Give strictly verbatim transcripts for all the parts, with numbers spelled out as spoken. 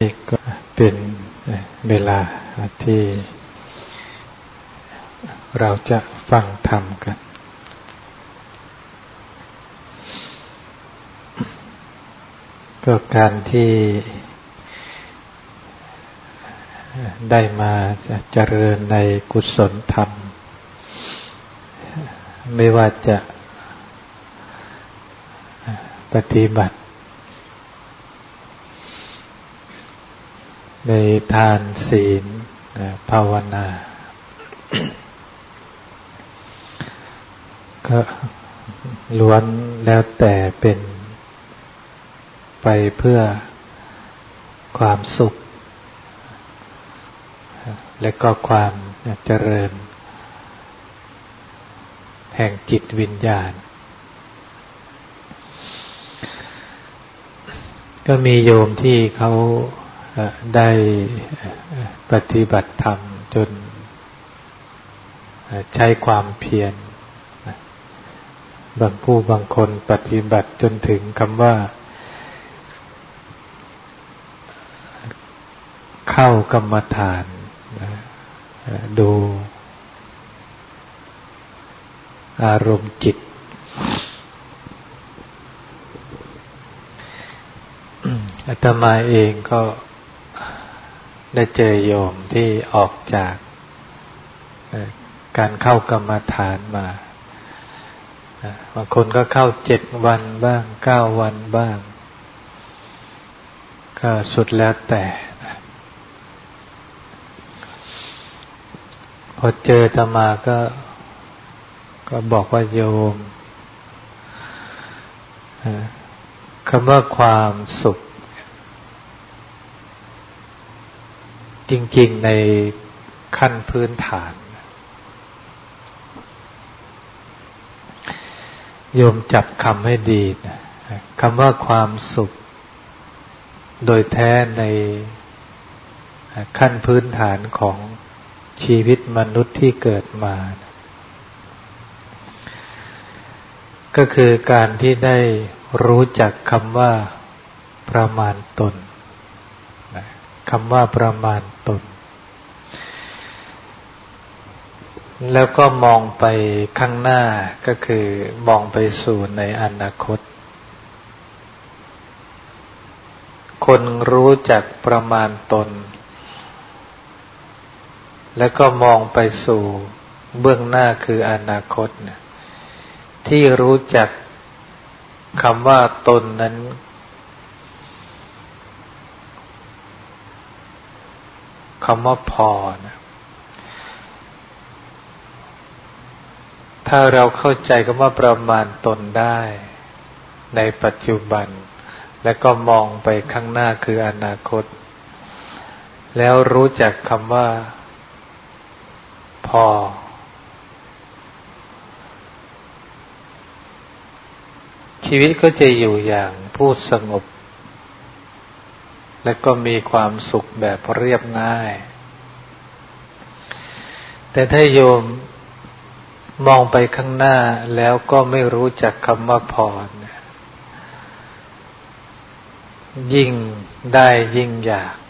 ก็เป็นเวลาที่เราจะฟังธรรมกันก็การที่ได้มาเจริญในกุศลธรรมไม่ว่าจะปฏิบัติในทานศีลภาวนาก็ล้วนแล้วแต่เป็นไปเพื่อความสุขและก็ความเจริญแห่งจิตวิญญาณก็มีโยมที่เขาได้ปฏิบัติธรรมจนใช้ความเพียรบางผู้บางคนปฏิบัติจนถึงคำว่าเข้ากรรมฐานดูอารมณ์จิตอาตมาเองก็ได้เจอโยมที่ออกจากการเข้ากรรมฐานมาบางคนก็เข้าเจ็ดวันบ้างเก้าวันบ้างก็สุดแล้วแต่พอเจออาตมาก็ก็บอกว่าโยมคำว่าความสุขจริงๆในขั้นพื้นฐานโยมจับคำให้ดีนะคำว่าความสุขโดยแท้ในขั้นพื้นฐานของชีวิตมนุษย์ที่เกิดมาก็คือการที่ได้รู้จักคำว่าประมาณตนคำว่าประมาณตนแล้วก็มองไปข้างหน้าก็คือมองไปสู่ในอนาคตคนรู้จักประมาณตนแล้วก็มองไปสู่เบื้องหน้าคืออนาคตนะที่รู้จักคำว่าตนนั้นคำว่าพอนะถ้าเราเข้าใจคำว่าประมาณตนได้ในปัจจุบันแล้วก็มองไปข้างหน้าคืออนาคตแล้วรู้จักคำว่าพอชีวิตก็จะอยู่อย่างผู้สงบและก็มีความสุขแบบเรียบง่ายแต่ถ้าโยมมองไปข้างหน้าแล้วก็ไม่รู้จักคำว่าพอยิ่งได้ยิ่งอยาก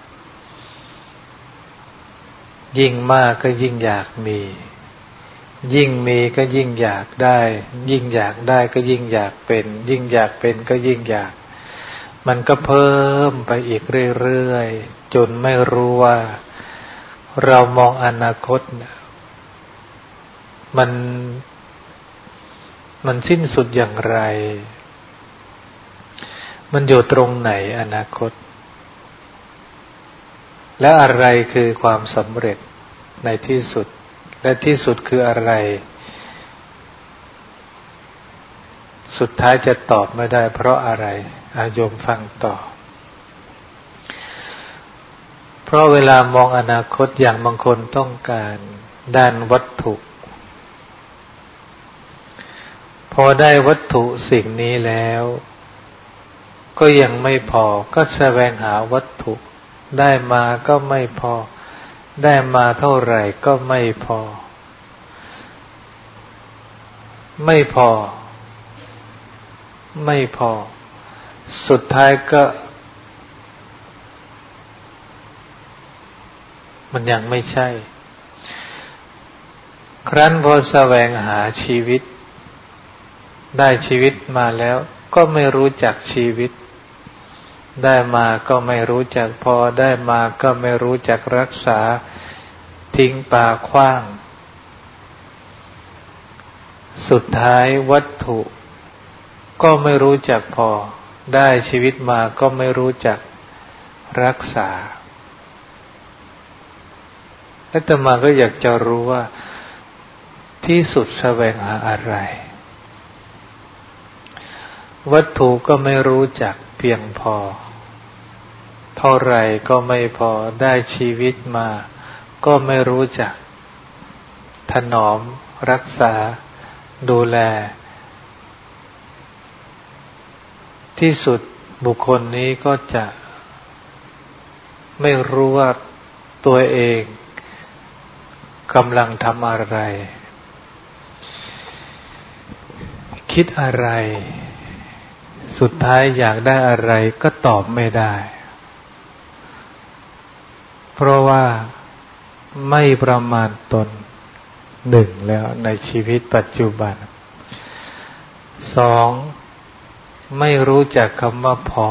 ยิ่งมากก็ยิ่งอยากมียิ่งมีก็ยิ่งอยากได้ยิ่งอยากได้ก็ยิ่งอยากเป็นยิ่งอยากเป็นก็ยิ่งอยากมันก็เพิ่มไปอีกเรื่อยๆจนไม่รู้ว่าเรามองอนาคตมันมันสิ้นสุดอย่างไรมันอยู่ตรงไหนอนาคตและอะไรคือความสำเร็จในที่สุดและที่สุดคืออะไรสุดท้ายจะตอบไม่ได้เพราะอะไรอาโยมฟังต่อเพราะเวลามองอนาคตอย่างบางคนต้องการด้านวัตถุพอได้วัตถุสิ่งนี้แล้วก็ยังไม่พอก็แสวงหาวัตถุได้มาก็ไม่พอได้มาเท่าไหร่ก็ไม่พอไม่พอไม่พอสุดท้ายก็มันยังไม่ใช่ครั้นพอแสวงหาชีวิตได้ชีวิตมาแล้วก็ไม่รู้จักชีวิตได้มาก็ไม่รู้จักพอได้มาก็ไม่รู้จักรักษาทิ้งปาขว้างสุดท้ายวัตถุก็ไม่รู้จักพอได้ชีวิตมาก็ไม่รู้จักรักษาอาตมาก็อยากจะรู้ว่าที่สุดแสวงหาอะไรวัตถุก็ไม่รู้จักเพียงพอเท่าไรก็ไม่พอได้ชีวิตมาก็ไม่รู้จักถนอมรักษาดูแลที่สุดบุคคลนี้ก็จะไม่รู้ว่าตัวเองกำลังทำอะไรคิดอะไรสุดท้ายอยากได้อะไรก็ตอบไม่ได้เพราะว่าไม่ประมาณตนหนึ่งแล้วในชีวิตปัจจุบันสองไม่รู้จักคำว่าพอ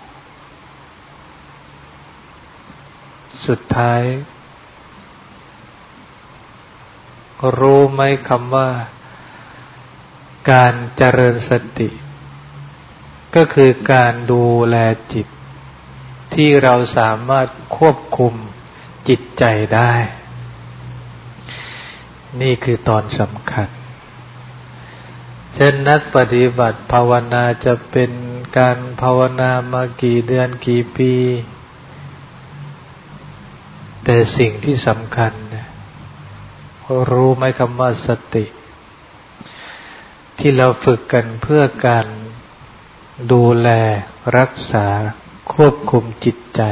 สุดท้ายรู้ไหมคำว่าการเจริญสติก็คือการดูแลจิตที่เราสามารถควบคุมจิตใจได้นี่คือตอนสำคัญเช่นนักปฏิบัติภาวนาจะเป็นการภาวนามากี่เดือนกี่ปีแต่สิ่งที่สำคัญรู้ไหมคำว่าสติที่เราฝึกกันเพื่อการดูแลรักษาควบคุมจิตใจ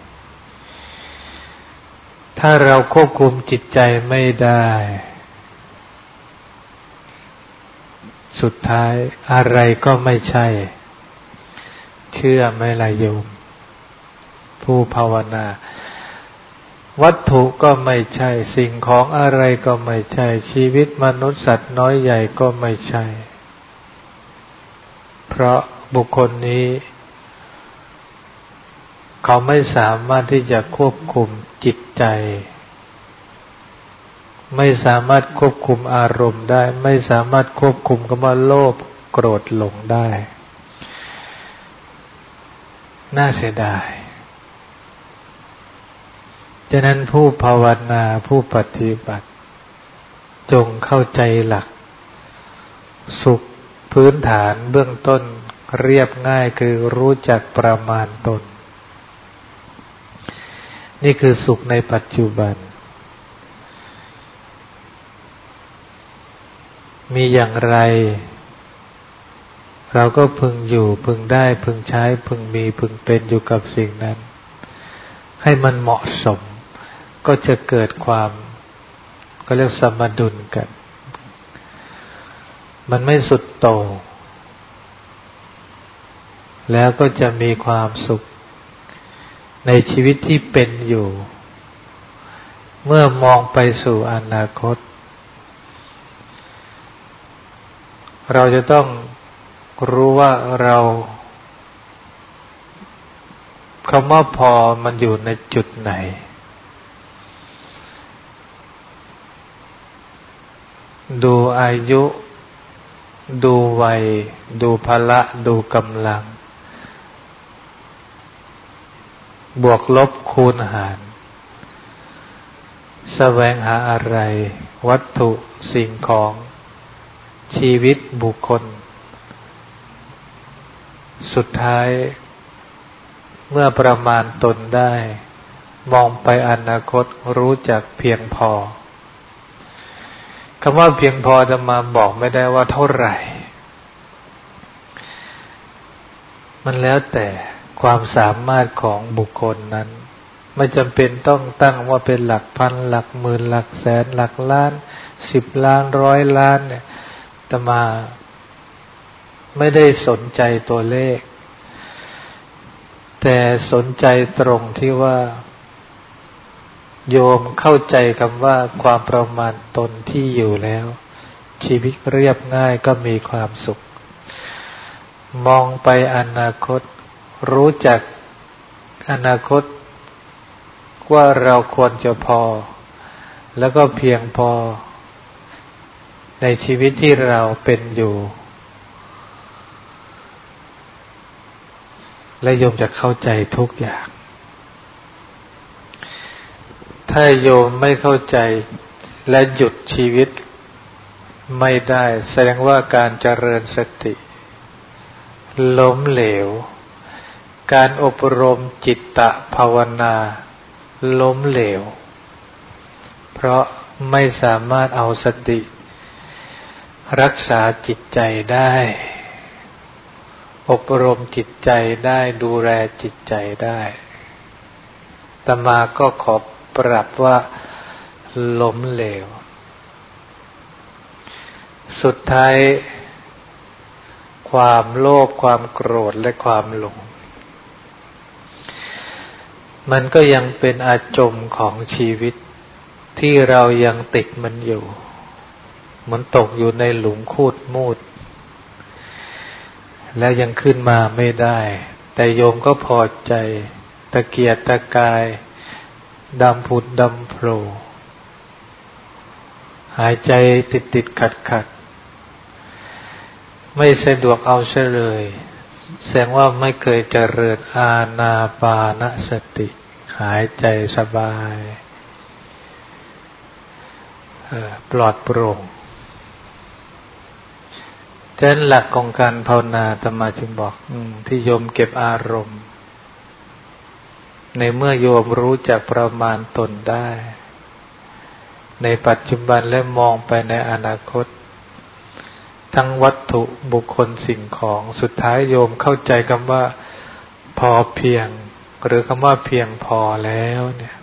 ถ้าเราควบคุมจิตใจไม่ได้สุดท้ายอะไรก็ไม่ใช่เชื่อไหมล่ะโยมผู้ภาวนาวัตถุก็ไม่ใช่สิ่งของอะไรก็ไม่ใช่ชีวิตมนุษย์สัตว์น้อยใหญ่ก็ไม่ใช่เพราะบุคคลนี้เขาไม่สามารถที่จะควบคุมจิตใจไม่สามารถควบคุมอารมณ์ได้ไม่สามารถควบคุมคำว่าโลภโกรธหลงได้น่าเสียดายฉะนั้นผู้ภาวนาผู้ปฏิบัติจงเข้าใจหลักสุขพื้นฐานเบื้องต้นเรียบง่ายคือรู้จักประมาณตนนี่คือสุขในปัจจุบันมีอย่างไรเราก็พึงอยู่พึงได้พึงใช้พึงมีพึงเป็นอยู่กับสิ่งนั้นให้มันเหมาะสมก็จะเกิดความก็เรียกสมดุลกันมันไม่สุดโต่งแล้วก็จะมีความสุขในชีวิตที่เป็นอยู่เมื่อมองไปสู่อนาคตเราจะต้องรู้ว่าเราคำว่าพอมันอยู่ในจุดไหนดูอายุดูวัยดูพละดูกำลังบวกลบคูณหารแสวงหาอะไรวัตถุสิ่งของชีวิตบุคคลสุดท้ายเมื่อประมาณตนได้มองไปอนาคตรู้จักเพียงพอคำว่าเพียงพอจะมาบอกไม่ได้ว่าเท่าไหร่มันแล้วแต่ความสามารถของบุคคลนั้นไม่จำเป็นต้องตั้งว่าเป็นหลักพันหลักหมื่นหลักแสนหลักล้านสิบล้านร้อยล้านเนี่ยแต่มาไม่ได้สนใจตัวเลขแต่สนใจตรงที่ว่าโยมเข้าใจคำว่าความประมาณตนที่อยู่แล้วชีวิตเรียบง่ายก็มีความสุขมองไปอนาคตรู้จักอนาคตว่าเราควรจะพอแล้วก็เพียงพอในชีวิตที่เราเป็นอยู่และโยมจะเข้าใจทุกอย่างถ้าโยมไม่เข้าใจและหยุดชีวิตไม่ได้แสดงว่าการเจริญสติล้มเหลวการอบรมจิตตภาวนาล้มเหลวเพราะไม่สามารถเอาสติรักษาจิตใจได้อบรมจิตใจได้ดูแลจิตใจได้อาตมาก็ขอปรับว่าล้มเหลวสุดท้ายความโลภความโกรธและความหลงมันก็ยังเป็นอาจมของชีวิตที่เรายังติดมันอยู่มันตกอยู่ในหลุมคูดมูดและยังขึ้นมาไม่ได้แต่โยมก็พอใจตะเกียกตะกายดำผุดดำโผล่หายใจติดติดขัดขัดไม่สะดวกเอาเสียเลยแสดงว่าไม่เคยเจริญอานาปานสติหายใจสบายปลอดโปร่งฉะนั้นหลักของการภาวนาอาตมาจึงบอกที่โยมเก็บอารมณ์ในเมื่อโยมรู้จักประมาณตนได้ในปัจจุบันและมองไปในอนาคตทั้งวัตถุบุคคลสิ่งของสุดท้ายโยมเข้าใจคำว่าพอเพียงหรือคำว่าเพียงพอแล้วเนี่ย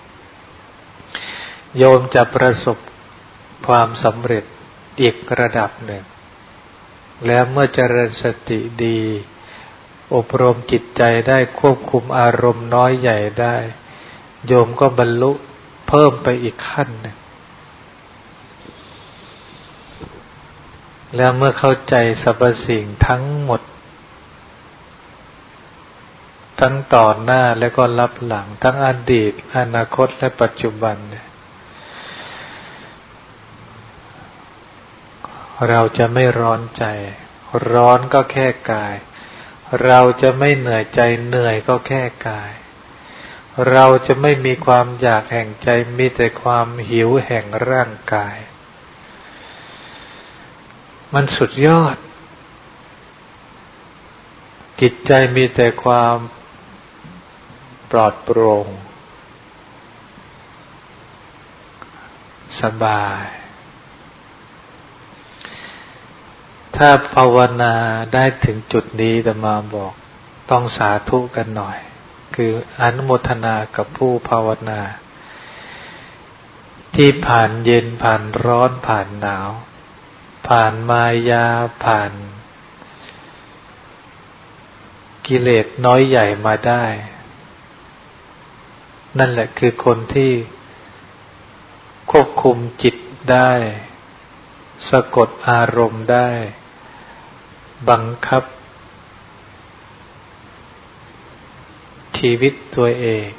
โยมจะประสบความสำเร็จอีกระดับหนึ่งแล้วเมื่อเจริญสติดีอบรมจิตใจได้ควบคุมอารมณ์น้อยใหญ่ได้โยมก็บรรลุเพิ่มไปอีกขั้นหนึ่งแล้วเมื่อเข้าใจสรรพสิ่งทั้งหมดทั้งต่อหน้าและก็ลับหลังทั้งอดีตอนาคตและปัจจุบันเราจะไม่ร้อนใจร้อนก็แค่กายเราจะไม่เหนื่อยใจเหนื่อยก็แค่กายเราจะไม่มีความอยากแห่งใจมีแต่ความหิวแห่งร่างกายมันสุดยอดจิตใจมีแต่ความปลอดโปร่งสบายถ้าภาวนาได้ถึงจุดนี้อาตมาบอกต้องสาธุกันหน่อยคืออนุโมทนากับผู้ภาวนาที่ผ่านเย็นผ่านร้อนผ่านหนาวผ่านมายาผ่านกิเลสน้อยใหญ่มาได้นั่นแหละคือคนที่ควบคุมจิตได้สะกดอารมณ์ได้บังคับชีวิตตัวเอง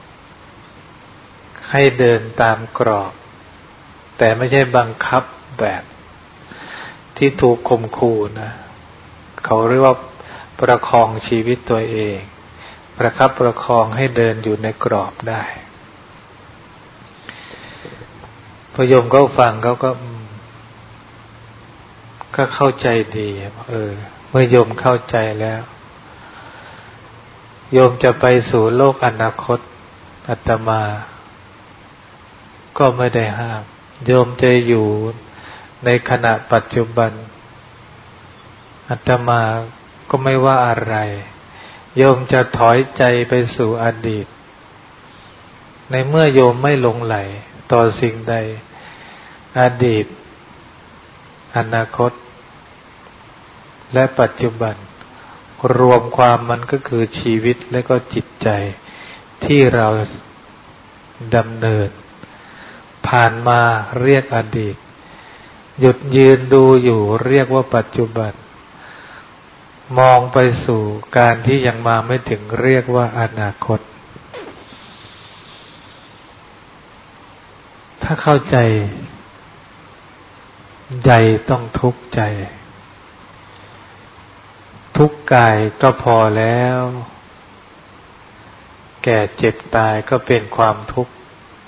ให้เดินตามกรอบแต่ไม่ใช่บังคับแบบที่ถูกข่มขู่นะเขาเรียกว่าประคองชีวิตตัวเองประคับประคองให้เดินอยู่ในกรอบได้พอโยมก็ฟังเขาก็ก็เข้าใจดีเออเมื่อโยมเข้าใจแล้วโยมจะไปสู่โลกอนาคตอาตมาก็ไม่ได้ห้ามโยมจะอยู่ในขณะปัจจุบันอาตมาก็ไม่ว่าอะไรโยมจะถอยใจไปสู่อดีตในเมื่อโยมไม่หลงไหลต่อสิ่งใดอดีตอนาคตและปัจจุบันรวมความมันก็คือชีวิตและก็จิตใจที่เราดำเนินผ่านมาเรียกอดีตหยุดยืนดูอยู่เรียกว่าปัจจุบันมองไปสู่การที่ยังมาไม่ถึงเรียกว่าอนาคตถ้าเข้าใจใจต้องทุกข์ใจทุกข์กายก็พอแล้วแก่เจ็บตายก็เป็นความทุกข์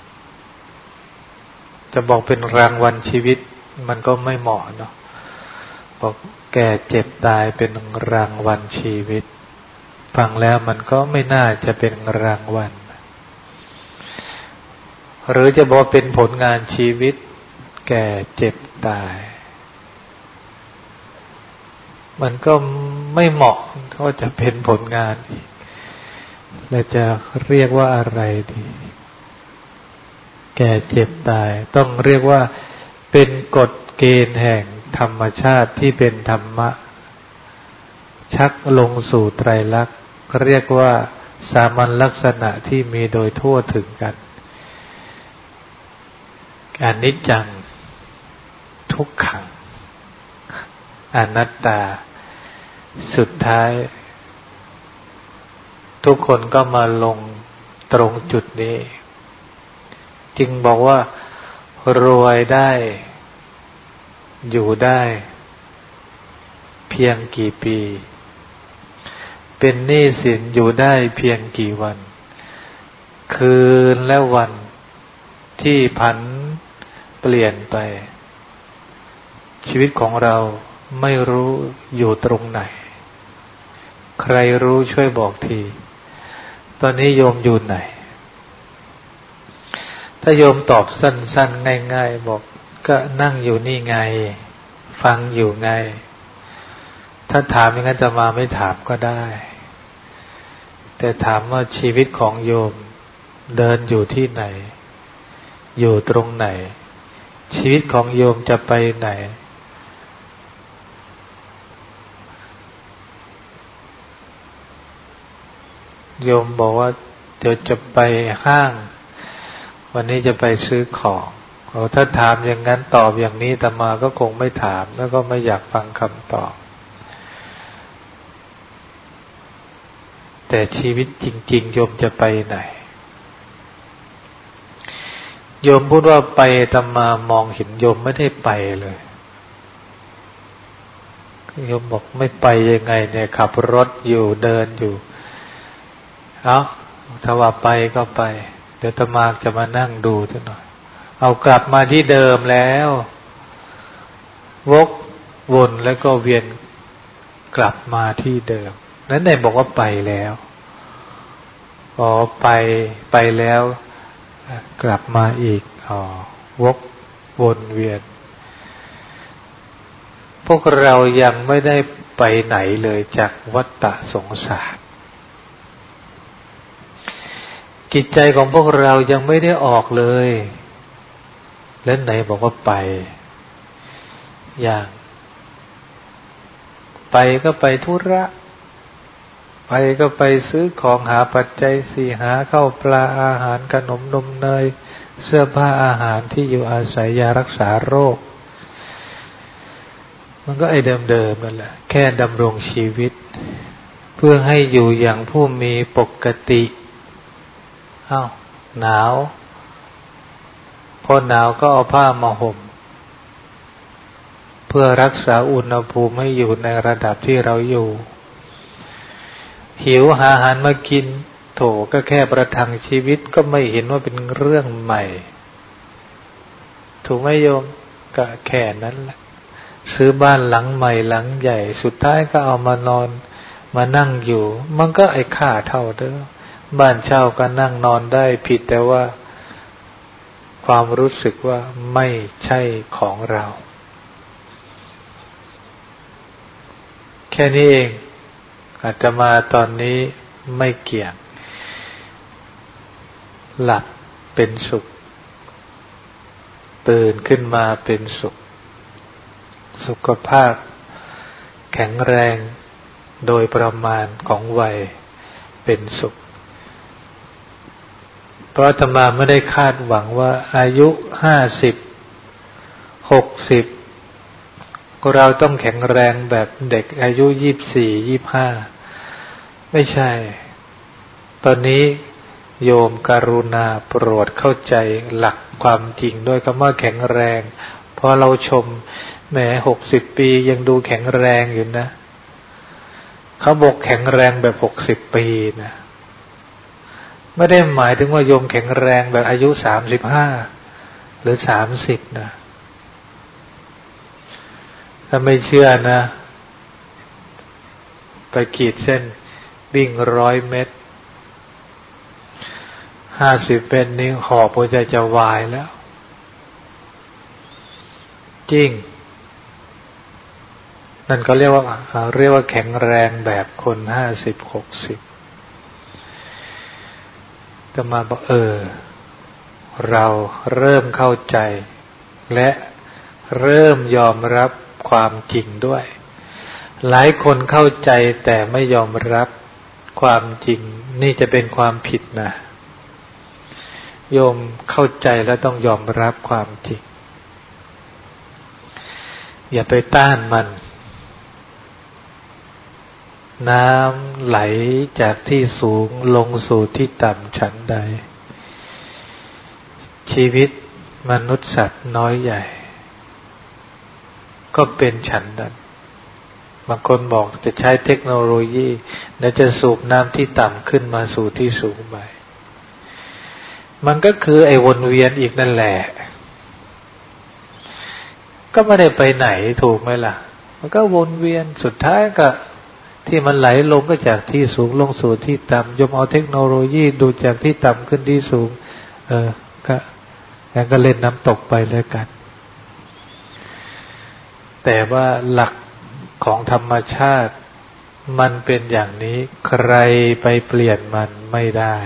จะบอกเป็นรางวัลชีวิตมันก็ไม่เหมาะเนาะบอกแก่เจ็บตายเป็นรางวัลชีวิตฟังแล้วมันก็ไม่น่าจะเป็นรางวัลหรือจะบอกเป็นผลงานชีวิตแก่เจ็บตายมันก็ไม่เหมาะว่าจะเป็นผลงานอีกแล้วจะเรียกว่าอะไรดีแก่เจ็บตายต้องเรียกว่าเป็นกฎเกณฑ์แห่งธรรมชาติที่เป็นธรรมะชักลงสู่ไตรลักษณ์เรียกว่าสามัญลักษณะที่มีโดยทั่วถึงกันอนิจจังทุกขังอนัตตาสุดท้ายทุกคนก็มาลงตรงจุดนี้จึงบอกว่ารวยได้อยู่ได้เพียงกี่ปีเป็นหนี้สินอยู่ได้เพียงกี่วันคืนและวันที่ผันเปลี่ยนไปชีวิตของเราไม่รู้อยู่ตรงไหนใครรู้ช่วยบอกทีตอนนี้โยมอยู่ไหนถ้าโยมตอบสั้นๆง่ายๆบอกก็นั่งอยู่นี่ไงฟังอยู่ไงถ้าถามอย่างนั้นจะมาไม่ถามก็ได้แต่ถามว่าชีวิตของโยมเดินอยู่ที่ไหนอยู่ตรงไหนชีวิตของโยมจะไปไหนโยมบอกว่าเดี๋ยวจะไปห้างวันนี้จะไปซื้อของโอ้ถ้าถามอย่างนั้นตอบอย่างนี้อาตมาก็คงไม่ถามแล้วก็ไม่อยากฟังคำตอบแต่ชีวิตจริงๆโยมจะไปไหนโยมพูดว่าไปอาตมามองเห็นโยมไม่ได้ไปเลยโยมบอกไม่ไปยังไงเนี่ยขับรถอยู่เดินอยู่เอาถ้าว่าไปก็ไปเดี๋ยวอาตมาจะมานั่งดูซะหน่อยเอากลับมาที่เดิมแล้ววกวนแล้วก็เวียนกลับมาที่เดิมนั้นไหนบอกว่าไปแล้วอ๋อไปไปแล้วกลับมาอีกอ๋อวกวนเวียนพวกเรายังไม่ได้ไปไหนเลยจากวัฏฏะสงสารจิตใจของพวกเรายังไม่ได้ออกเลยแล้วไหนบอกว่าไปอย่างไปก็ไปธุระไปก็ไปซื้อของหาปัจจัยสี่หาข้าวปลาอาหารขนมนมเนยเสื้อผ้าอาหารที่อยู่อาศัยยารักษาโรคมันก็ไอ้เดิมๆนั่นแหละแค่ดำรงชีวิตเพื่อให้อยู่อย่างผู้มีปกติอ้าวหนาวพอหนาวก็เอาผ้ามาห่มเพื่อรักษาอุณหภูมิให้อยู่ในระดับที่เราอยู่หิวหาอาหารมากินโถก็แค่ประทังชีวิตก็ไม่เห็นว่าเป็นเรื่องใหม่ถูกไหมโยมก็แค่นั้นแหละซื้อบ้านหลังใหม่หลังใหญ่สุดท้ายก็เอามานอนมานั่งอยู่มันก็ไอ้ค่าเท่าเดิมบ้านเช่าก็นั่งนอนได้ผิดแต่ว่าความรู้สึกว่าไม่ใช่ของเราแค่นี้เองอาตมาตอนนี้ไม่เกี่ยงหลับเป็นสุขตื่นขึ้นมาเป็นสุขสุขภาพแข็งแรงโดยประมาณของวัยเป็นสุขเพราะอาตมาไม่ได้คาดหวังว่าอายุห้าสิบหกสิบเราต้องแข็งแรงแบบเด็กอายุยี่สิบสี่ยี่สิบห้าไม่ใช่ตอนนี้โยมกรุณาโปรดเข้าใจหลักความจริงด้วยคำว่าแข็งแรงเพราะเราชมแหมหกสิบปียังดูแข็งแรงอยู่นะเขาบอกแข็งแรงแบบหกสิบปีนะไม่ได้หมายถึงว่าโยมแข็งแรงแบบอายุสามสิบห้าหรือสามสิบนะถ้าไม่เชื่อนะไปขีดเส้นวิ่งร้อยเมตรห้าสิบเมตรนี้หอบหัวใจจะวายแล้วจริงนั่นก็เรียกว่าเรียกว่าแข็งแรงแบบคนห้าสิบหกสิบแต่มาบอกเออเราเริ่มเข้าใจและเริ่มยอมรับความจริงด้วยหลายคนเข้าใจแต่ไม่ยอมรับความจริงนี่จะเป็นความผิดนะโยมเข้าใจแล้วต้องยอมรับความจริงอย่าไปต้านมันน้ำไหลจากที่สูงลงสู่ที่ต่ำฉันใดชีวิตมนุษย์สัตว์น้อยใหญ่ก็เป็นฉันนั้นบางคนบอกจะใช้เทคโนโลยีแล้วจะสูบน้ำที่ต่ำขึ้นมาสู่ที่สูงไปมันก็คือไอ้วนเวียนอีกนั่นแหละก็ไม่ได้ไปไหนถูกไหมล่ะมันก็วนเวียนสุดท้ายก็ที่มันไหลลงก็จากที่สูงลงสู่ที่ต่ำยมเอาเทคโนโลยีดูจากที่ต่ำขึ้นที่สูงเออก็งั้นก็เล่นน้ำตกไปแล้วกันแต่ว่าหลักของธรรมชาติมันเป็นอย่างนี้ใครไปเปลี่ยนมันไม่ได้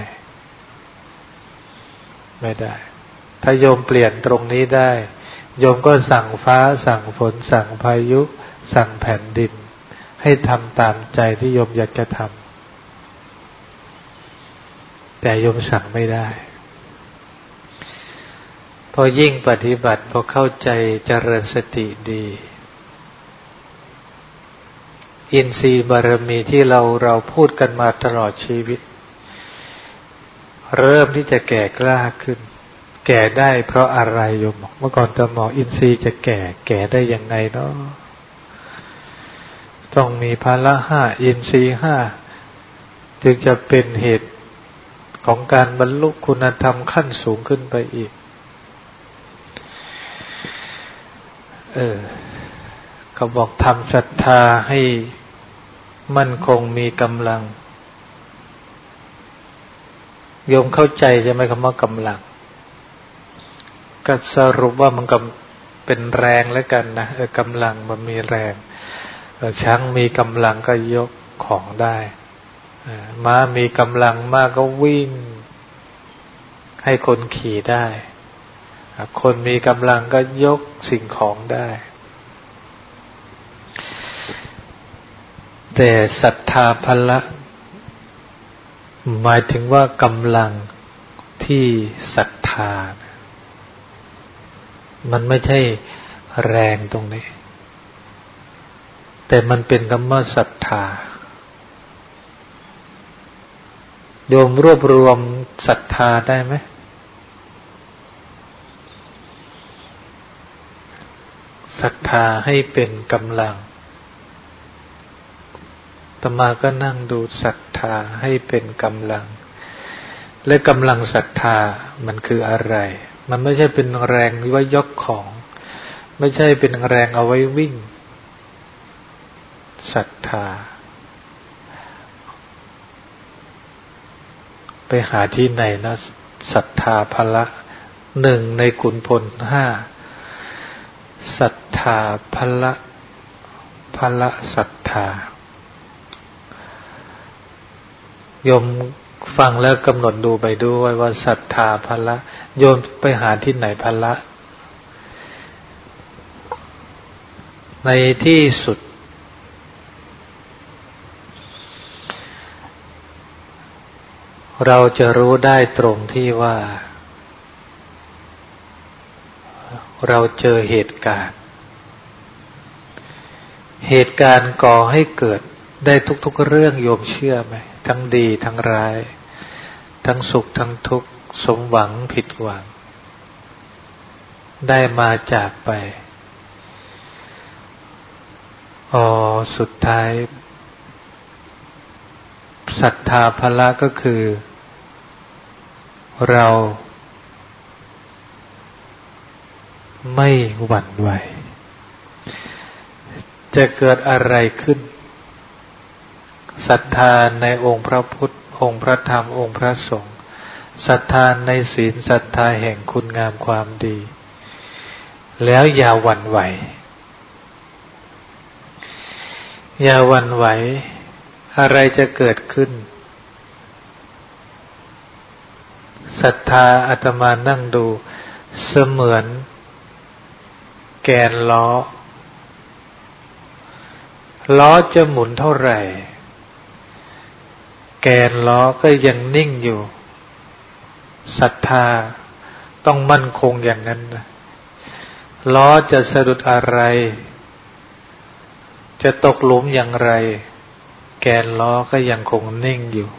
ไม่ได้ถ้าโยมเปลี่ยนตรงนี้ได้โยมก็สั่งฟ้าสั่งฝนสั่งพายุสั่งแผ่นดินให้ทำตามใจที่โยมอยากจะทำแต่โยมสั่งไม่ได้พอยิ่งปฏิบัติพอเข้าใจเจริญสติดีอินทรีย์บารมีที่เราเราพูดกันมาตลอดชีวิตเริ่มที่จะแก่กล้าขึ้นแก่ได้เพราะอะไรโยมบอกเมื่อก่อนตอนหมออินทรีย์จะแก่แก่ได้ยังไงเนาะต้องมีพละห้าอินทรีย์ห้าจึงจะเป็นเหตุของการบรรลุคุณธรรมขั้นสูงขึ้นไปอีกเออเขาบอกทำศรัทธาให้มั่นคงมีกำลังโยมเข้าใจใช่ไหมคำว่ากำลังก็สรุปว่ามันก็เป็นแรงแล้วกันนะเออกำลังมันมีแรงช้างมีกำลังก็ยกของได้ม้ามีกำลังมากก็วิ่งให้คนขี่ได้คนมีกำลังก็ยกสิ่งของได้แต่ศรัทธาพละหมายถึงว่ากำลังที่ศรัทธามันไม่ใช่แรงตรงนี้แต่มันเป็นคำว่าศรัทธาโยมรวบรวมศรัทธาได้ไหมศรัทธาให้เป็นกำลังอาตมาก็นั่งดูศรัทธาให้เป็นกำลังและกำลังศรัทธามันคืออะไรมันไม่ใช่เป็นแรงไว้ยกของไม่ใช่เป็นแรงเอาไว้วิ่งศรัทธาไปหาที่ไหนนะศรัทธาพละหนึ่งในขุนพลห้าศรัทธาพละพละศรัทธาโยมฟังแล้วกำหนดดูไปด้วยว่าศรัทธาพละโยมไปหาที่ไหนพละในที่สุดเราจะรู้ได้ตรงที่ว่าเราเจอเหตุการณ์เหตุการณ์ก่อให้เกิดได้ทุกๆเรื่องโยมเชื่อไหมทั้งดีทั้งร้ายทั้งสุขทั้งทุกข์สมหวังผิดหวังได้มาจากไปอ๋อสุดท้ายศรัทธาภละก็คือเราไม่หวั่นไหวจะเกิดอะไรขึ้นศรัทธาในองค์พระพุทธองค์พระธรรมองค์พระสงฆ์ศรัทธาในศีลศรัทธาแห่งคุณงามความดีแล้วอย่าหวั่นไหวอย่าหวั่นไหวอะไรจะเกิดขึ้นศรัทธาอาตมานั่งดูเสมือนแกนล้อล้อจะหมุนเท่าไหร่แกนล้อก็ยังนิ่งอยู่ศรัทธาต้องมั่นคงอย่างนั้นนะล้อจะสะดุดอะไรจะตกหลุมอย่างไรแกนล้อก็ยังคงนิ่งอยู่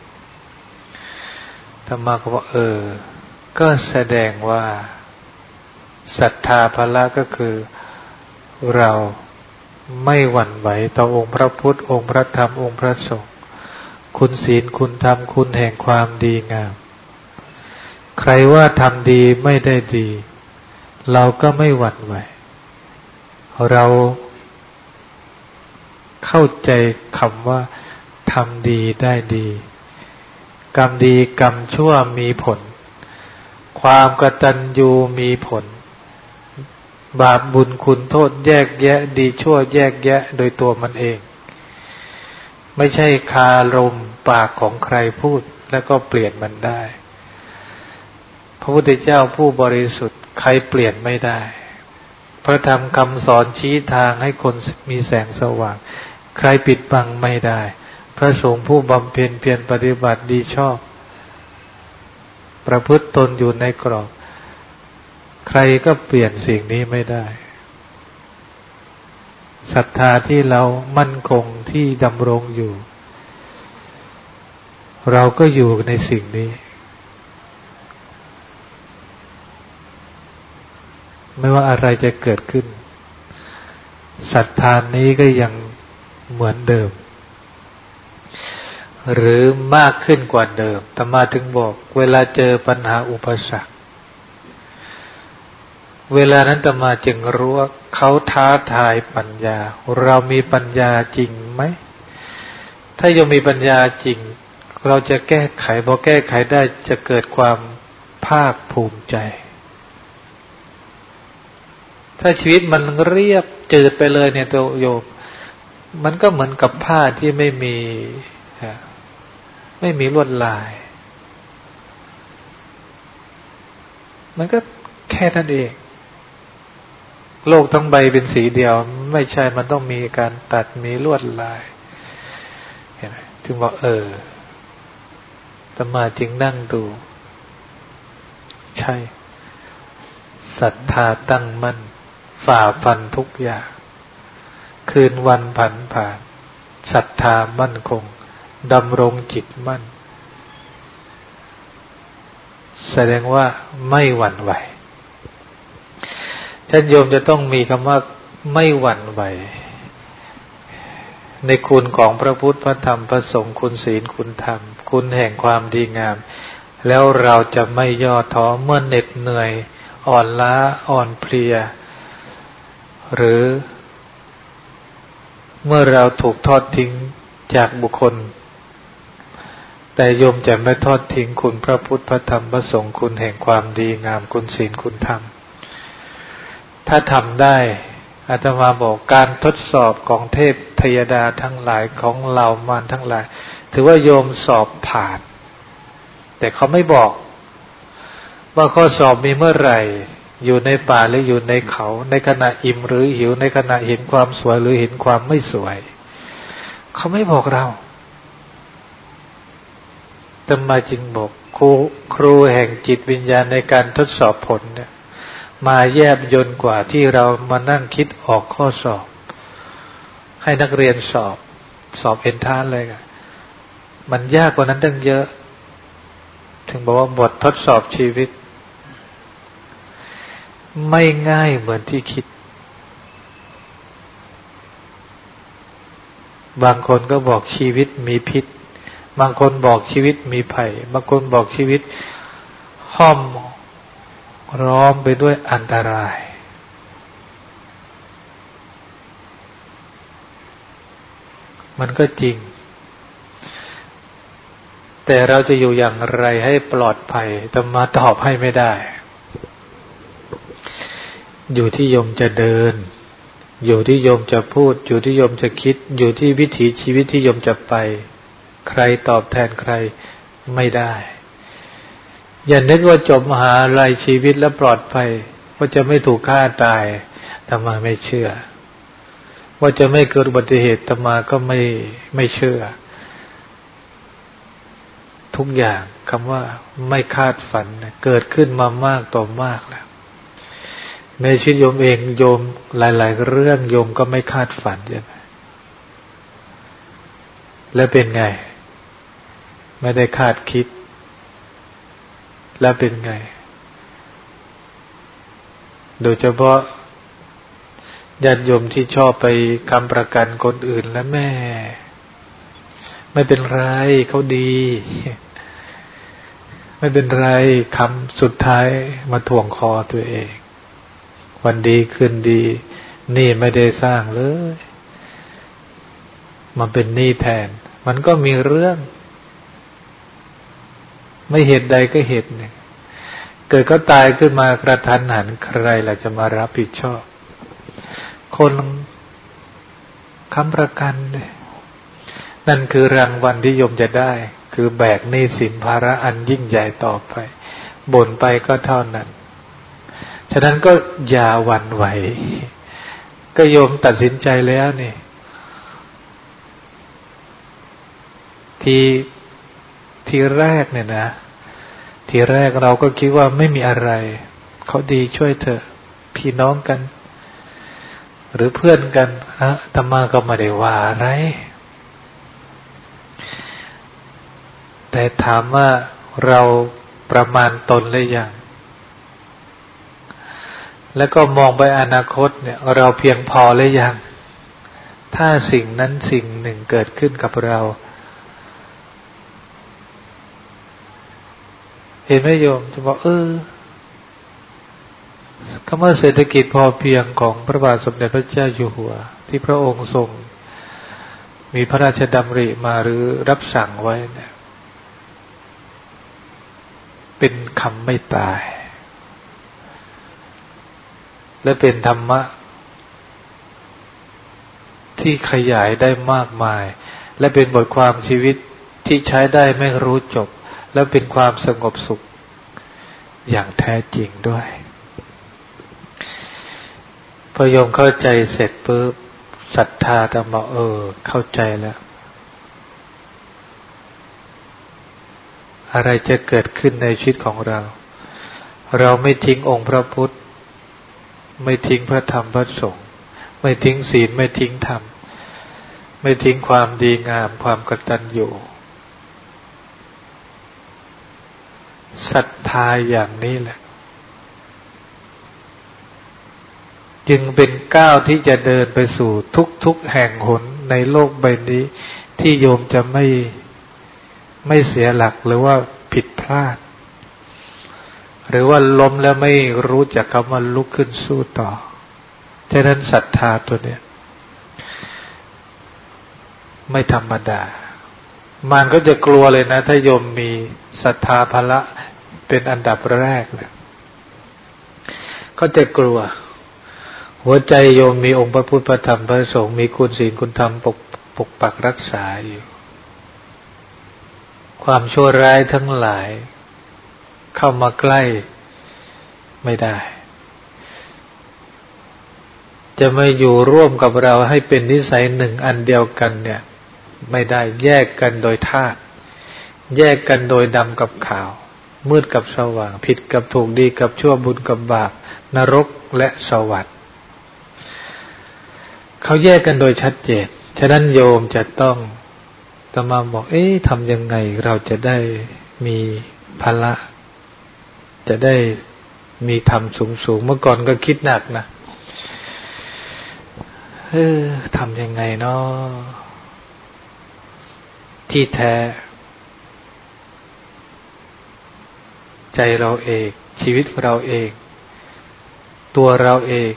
ธรรมะก็บอกเออก็แสดงว่าศรัทธาภละก็คือเราไม่หวั่นไหวต่อองค์พระพุทธองค์พระธรรมองค์พระสงฆ์คุณศีลคุณธรรมคุณแห่งความดีงามใครว่าทำดีไม่ได้ดีเราก็ไม่หวั่นไหวเราเข้าใจคำว่าทำดีได้ดีกรรมดีกรรมชั่วมีผลความกตัญญูมีผลบาปบุญคุณโทษแยกแยะดีชั่วแยกแยะโดยตัวมันเองไม่ใช่คารมปากของใครพูดแล้วก็เปลี่ยนมันได้พระพุทธเจ้าผู้บริสุทธิ์ใครเปลี่ยนไม่ได้พระธรรมคำสอนชี้ทางให้คนมีแสงสว่างใครปิดบังไม่ได้พระสงฆ์ผู้บำเพ็ญเพียรปฏิบัติดีชอบประพฤติตนอยู่ในกรอบใครก็เปลี่ยนสิ่งนี้ไม่ได้ศรัทธาที่เรามั่นคงที่ดำรงอยู่เราก็อยู่ในสิ่งนี้ไม่ว่าอะไรจะเกิดขึ้นศรัทธานี้ก็ยังเหมือนเดิมหรือมากขึ้นกว่าเดิมอาตมาถึงบอกเวลาเจอปัญหาอุปสรรคเวลานั้นอาตมาจึงรู้ว่าเขาท้าทายปัญญาเรามีปัญญาจริงไหมถ้ายังมีปัญญาจริงเราจะแก้ไขพอแก้ไขได้จะเกิดความภาคภูมิใจถ้าชีวิตมันเรียบจืดไปเลยเนี่ยตัวโยมมันก็เหมือนกับผ้าที่ไม่มีไม่มีลวดลายมันก็แค่นั้นเองโลกทั้งใบเป็นสีเดียวไม่ใช่มันต้องมีการตัดมีลวดลายเห็นไหมถึงบอกเอออาตมาจึงนั่งดูใช่ศรัทธาตั้งมั่นฝ่าฟันทุกอย่างคืนวันผันผ่านศรัทธามั่นคงดำรงจิตมั่นแสดงว่าไม่หวั่นไหวท่านโยมจะต้องมีคำว่าไม่หวั่นไหวในคุณของพระพุทธพระธรรมพระสงฆ์คุณศีลคุณธรรมคุณแห่งความดีงามแล้วเราจะไม่ย่อท้อเมื่อเหน็ดเหนื่อยอ่อนล้าอ่อนเพลียหรือเมื่อเราถูกทอดทิ้งจากบุคคลแต่โยมจะไม่ทอดทิ้งคุณพระพุทธพระธรรมพระสงฆ์คุณแห่งความดีงามคุณศีลคุณธรรมถ้าทำได้อาตมาบอกการทดสอบของเทพเทวดาทั้งหลายของเหล่ามารทั้งหลายถือว่าโยมสอบผ่านแต่เขาไม่บอกว่าข้อสอบมีเมื่อไหร่อยู่ในป่าหรืออยู่ในเขาในขณะอิ่มหรือหิวในขณะเห็นความสวยหรือเห็นความไม่สวยเขาไม่บอกเราอาตมาจึงบอกครูครูแห่งจิตวิญญาณในการทดสอบผลเนี่ยมาแยบยลกว่าที่เรามานั่งคิดออกข้อสอบให้นักเรียนสอบสอบเอนทรานซ์เลยมันยากกว่านั้นตั้งเยอะถึงบอกว่าบททดสอบชีวิตไม่ง่ายเหมือนที่คิดบางคนก็บอกชีวิตมีพิษบางคนบอกชีวิตมีภัยบางคนบอกชีวิตห้อมร้อมไปด้วยอันตรายมันก็จริงแต่เราจะอยู่อย่างไรให้ปลอดภัยอาตมาตอบให้ไม่ได้อยู่ที่โยมจะเดินอยู่ที่โยมจะพูดอยู่ที่โยมจะคิดอยู่ที่วิถีชีวิตที่โยมจะไปใครตอบแทนใครไม่ได้อย่านึกว่าจบมหาวิทยาลัยชีวิตแล้วปลอดภัยว่าจะไม่ถูกฆ่าตายอาตมาไม่เชื่อว่าจะไม่เกิดอุบัติเหตุอาตมาก็ไม่ไม่เชื่อทุกอย่างคำว่าไม่คาดฝันเกิดขึ้นมามากต่อมากแล้วในชีวิตโยมเองโยมหลายๆเรื่องโยมก็ไม่คาดฝันใช่ไหมแล้วเป็นไงไม่ได้คาดคิดแล้วเป็นไงโดยเฉพาะญาติโยมที่ชอบไปค้ำประกันคนอื่นแล้วแม่ไม่เป็นไรเขาดีไม่เป็นไรคำสุดท้ายมาถ่วงคอตัวเองวันดีคืนดีนี่ไม่ได้สร้างเลยมันเป็นหนี้แทนมันก็มีเรื่องไม่เหตุใดก็เหตุหนึ่งเกิดเขาตายขึ้นมากระทันหันใครล่ะจะมารับผิดชอบคนค้ำประกันเนี่ยนั่นคือรางวัลที่โยมจะได้คือแบกหนี้สินภาระอันยิ่งใหญ่ต่อไปบ่นไปก็เท่านั้นฉะนั้นก็อย่าหวั่นไหวก็โยมตัดสินใจแล้วนี่ทีทีแรกเนี่ยนะทีแรกเราก็คิดว่าไม่มีอะไรเขาดีช่วยเถอะพี่น้องกันหรือเพื่อนกันอะอาตมาก็ไม่ได้ว่าอะไรแต่ถามว่าเราประมาณตนหรือยังแล้วก็มองไปอนาคตเนี่ยเราเพียงพอหรือยังถ้าสิ่งนั้นสิ่งหนึ่งเกิดขึ้นกับเราเห็นไหมโยมจะบอกเออคำว่าเศรษฐกิจพอเพียงของพระบาทสมเด็จพระเจ้าอยู่หัวที่พระองค์ทรงมีพระราชดำริมาหรือรับสั่งไว้เนี่ยเป็นคำไม่ตายและเป็นธรรมะที่ขยายได้มากมายและเป็นบทความชีวิตที่ใช้ได้ไม่รู้จบและเป็นความสงบสุขอย่างแท้จริงด้วยพอโยมเข้าใจเสร็จปุ๊บศรัทธาธรรมะเออเข้าใจแล้วอะไรจะเกิดขึ้นในชีวิตของเราเราไม่ทิ้งองค์พระพุทธไม่ทิ้งพระธรรมพระสงฆ์ไม่ทิ้งศีลไม่ทิ้งธรรมไม่ทิ้งความดีงามความกตัญญูศรัทธาอย่างนี้แหละจึงเป็นก้าวที่จะเดินไปสู่ทุกๆแห่งหนในโลกใบนี้ที่โยมจะไม่ไม่เสียหลักหรือว่าผิดพลาดหรือว่าล้มแล้วไม่รู้จักคำว่าลุกขึ้นสู้ต่อฉะนั้นศรัทธาตัวเนี้ยไม่ธรรมดามันก็จะกลัวเลยนะถ้าโยมมีศรัทธาภละเป็นอันดับแรกนะก็จะกลัวหัวใจโยมมีองค์พระพุทธพระธรรมพระสงฆ์มีคุณศีลคุณธรรมปกปกปักรักษาอยู่ความชั่วร้ายทั้งหลายเข้ามาใกล้ไม่ได้จะมาอยู่ร่วมกับเราให้เป็นนิสัยหนึ่งอันเดียวกันเนี่ยไม่ได้แยกกันโดยธาตุแยกกันโดยดำกับขาวมืดกับสว่างผิดกับถูกดีกับชั่วบุญกับบาปนรกและสวรรค์เขาแยกกันโดยชัดเจนฉะนั้นโยมจะต้องอาตมาบอกเอ๊ะทำยังไงเราจะได้มีภละจะได้มีธรรมสูงๆเมื่อก่อนก็คิดหนักนะเออทำยังไงเนาะที่แท้ใจเราเองชีวิตเราเองตัวเราเอง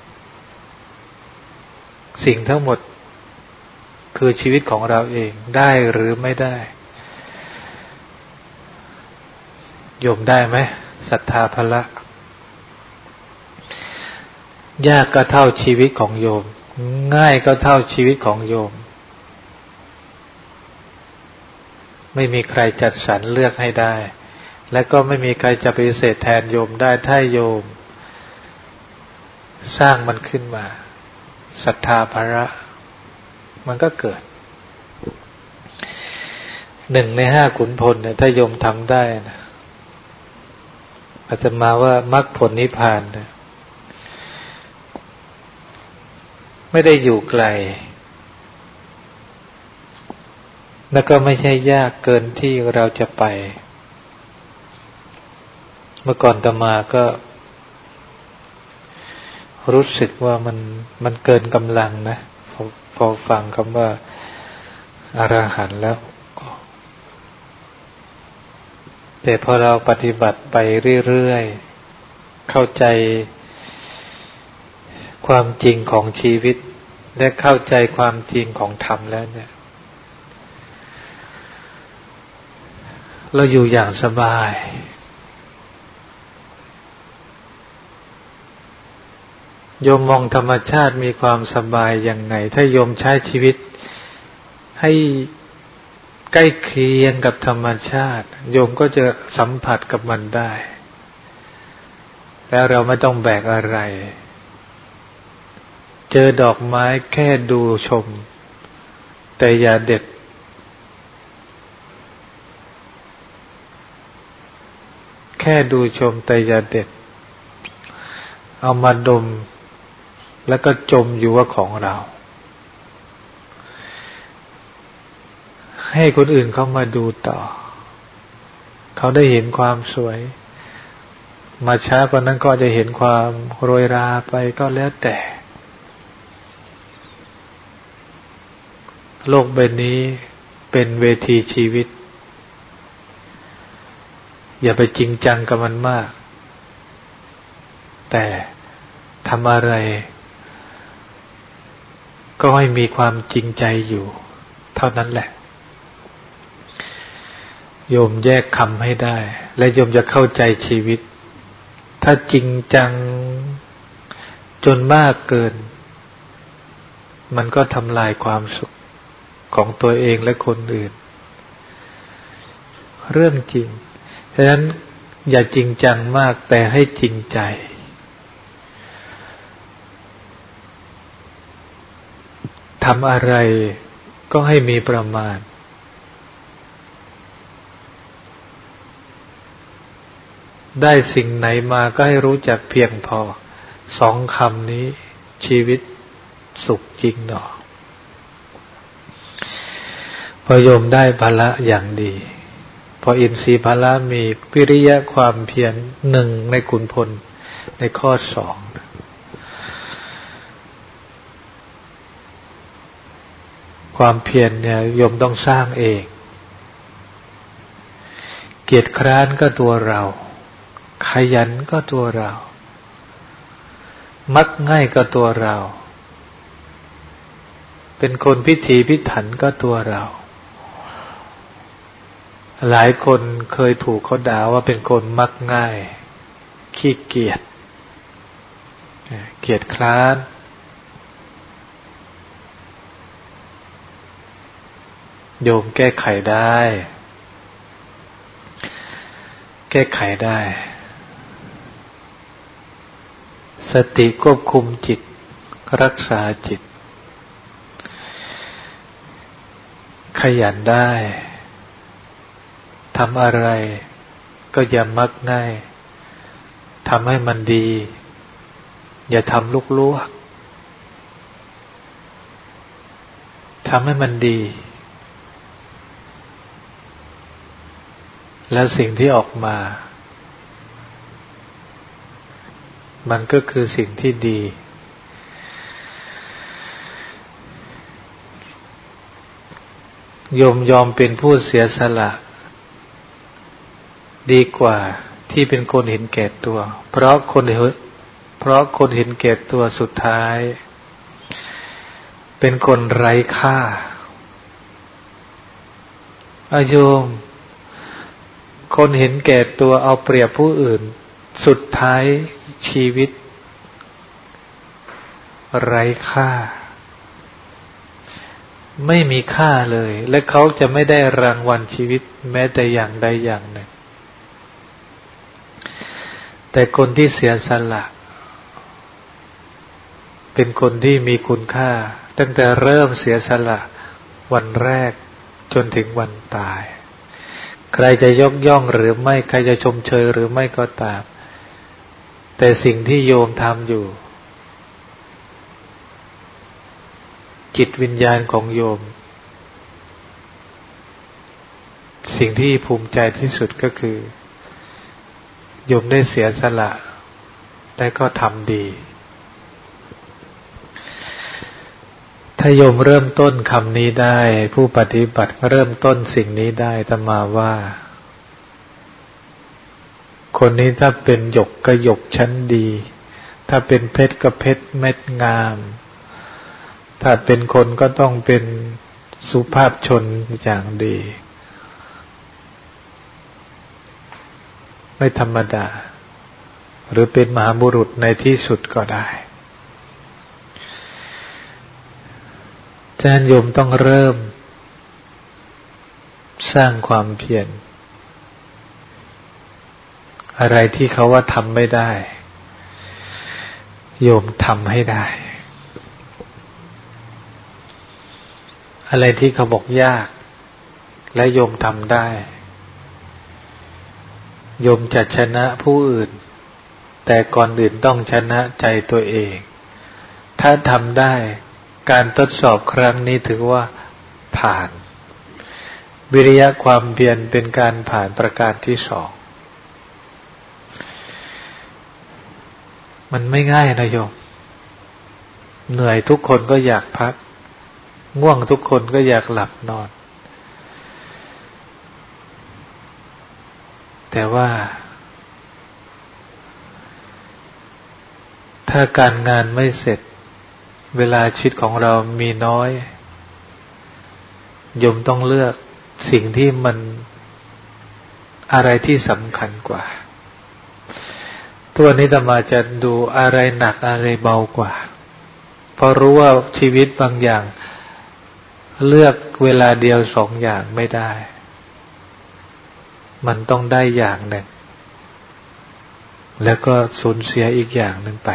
สิ่งทั้งหมดคือชีวิตของเราเองได้หรือไม่ได้โยมได้ไหมศรัทธาภละยากก็เท่าชีวิตของโยมง่ายก็เท่าชีวิตของโยมไม่มีใครจัดสรรเลือกให้ได้และก็ไม่มีใครจะปฏิเสธแทนโยมได้ถ้าโยมสร้างมันขึ้นมาศรัทธาภละมันก็เกิดหนึ่งในห้าขุนพลเนี่ยถ้าโยมทำได้นะอาจจะมาว่ามรรคผลนิพพานนะไม่ได้อยู่ไกลแล้วก็ไม่ใช่ยากเกินที่เราจะไปเมื่อก่อนอาตมาก็รู้สึกว่ามันมันเกินกำลังนะพอพอฟังคำว่าอรหันต์แล้วแต่พอเราปฏิบัติไปเรื่อยๆเข้าใจความจริงของชีวิตและเข้าใจความจริงของธรรมแล้วเนี่ยเราอยู่อย่างสบายโยมมองธรรมชาติมีความสบายยังไงถ้าโยมใช้ชีวิตให้ใกล้เคียงกับธรรมชาติโยมก็จะสัมผัสกับมันได้แล้วเราไม่ต้องแบกอะไรเจอดอกไม้แค่ดูชมแต่อย่าเด็ดแค่ดูชมแต่อย่าเด็ดเอามาดมแล้วก็จมอยู่ว่าของเราให้คนอื่นเขามาดูต่อเขาได้เห็นความสวยมาช้ากว่านั้นก็จะเห็นความโรยราไปก็แล้วแต่โลกใบนี้เป็นเวทีชีวิตอย่าไปจริงจังกับมันมากแต่ทำอะไรก็ให้มีความจริงใจอยู่เท่านั้นแหละโยมแยกคำให้ได้และโยมจะเข้าใจชีวิตถ้าจริงจังจนมากเกินมันก็ทำลายความสุขของตัวเองและคนอื่นเรื่องจริงฉะนั้นอย่าจริงจังมากแต่ให้จริงใจทำอะไรก็ให้มีประมาณได้สิ่งไหนมาก็ให้รู้จักเพียงพอสองคำนี้ชีวิตสุขจริงหนอพอโยมได้ภละอย่างดีพออินทรีย์ภละมีวิริยะความเพียรหนึ่งในขุนพลในข้อสองความเพียรเนี่ยโยมต้องสร้างเองเกียรติคร้านก็ตัวเราขยันก็ตัวเรามักง่ายก็ตัวเราเป็นคนพิถีพิถันก็ตัวเราหลายคนเคยถูกเขาด่าว่าเป็นคนมักง่ายขี้เกียจเกียจคร้านโยมแก้ไขได้แก้ไขได้สติควบคุมจิตรักษาจิตขยันได้ทำอะไรก็อย่ามักง่ายทำให้มันดีอย่าทำลวกๆทำให้มันดีแล้วสิ่งที่ออกมามันก็คือสิ่งที่ดีโยมยอมเป็นผู้เสียสละดีกว่าที่เป็นคนเห็นแก่ตัวเพราะคนเพราะคนเห็นแก่ตัวสุดท้ายเป็นคนไร้ค่าอาโยมคนเห็นแก่ตัวเอาเปรียบผู้อื่นสุดท้ายชีวิตไร้ค่าไม่มีค่าเลยและเขาจะไม่ได้รางวัลชีวิตแม้แต่อย่างใดอย่างหนึ่งแต่คนที่เสียสละเป็นคนที่มีคุณค่าตั้งแต่เริ่มเสียสละวันแรกจนถึงวันตายใครจะยกย่องหรือไม่ใครจะชมเชยหรือไม่ก็ตามแต่สิ่งที่โยมทำอยู่จิตวิญญาณของโยมสิ่งที่ภูมิใจที่สุดก็คือโยมได้เสียสละและก็ทำดีถ้าโยมเริ่มต้นคำนี้ได้ผู้ปฏิบัติเริ่มต้นสิ่งนี้ได้อาตมาว่าคนนี้ถ้าเป็นหยกก็หยกชั้นดีถ้าเป็นเพชรก็เพชรเม็ดงามถ้าเป็นคนก็ต้องเป็นสุภาพชนอย่างดีไม่ธรรมดาหรือเป็นมหาบุรุษในที่สุดก็ได้ฉะนั้นโยมต้องเริ่มสร้างความเพียรอะไรที่เขาว่าทำไม่ได้โยมทำให้ได้อะไรที่เขาบอกยากและโยมทำได้โยมจะชนะผู้อื่นแต่ก่อนอื่นต้องชนะใจตัวเองถ้าทำได้การทดสอบครั้งนี้ถือว่าผ่านวิริยะความเพียรเป็นการผ่านประการที่สองมันไม่ง่ายนะโยมเหนื่อยทุกคนก็อยากพักง่วงทุกคนก็อยากหลับนอนแต่ว่าถ้าการงานไม่เสร็จเวลาชีวิตของเรามีน้อยโยมต้องเลือกสิ่งที่มันอะไรที่สำคัญกว่าตัวนี้อาตมาจะดูอะไรหนักอะไรเบากว่าเพราะรู้ว่าชีวิตบางอย่างเลือกเวลาเดียวสองอย่างไม่ได้มันต้องได้อย่างหนึ่งแล้วก็สูญเสียอีกอย่างหนึ่งไป